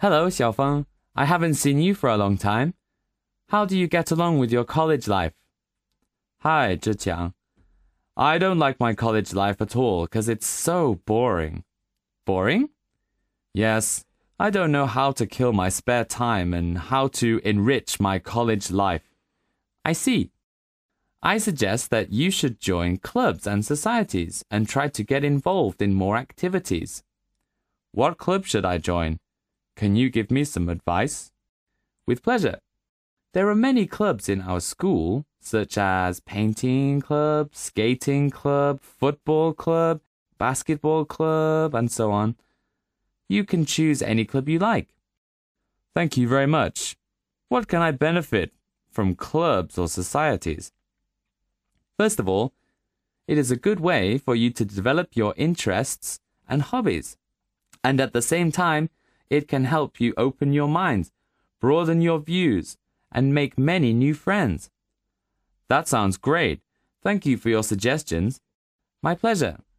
Hello, Xiaofeng. I haven't seen you for a long time. How do you get along with your college life? Hi, Zhiqiang. I don't like my college life at all because it's so boring. Boring? Yes, I don't know how to kill my spare time and how to enrich my college life. I see. I suggest that you should join clubs and societies and try to get involved in more activities. What club should I join? Can you give me some advice? With pleasure. There are many clubs in our school, such as painting club, skating club, football club, basketball club, and so on. You can choose any club you like. Thank you very much. What can I benefit from clubs or societies? First of all, it is a good way for you to develop your interests and hobbies. And at the same time, it can help you open your mind, broaden your views, and make many new friends. That sounds great. Thank you for your suggestions. My pleasure.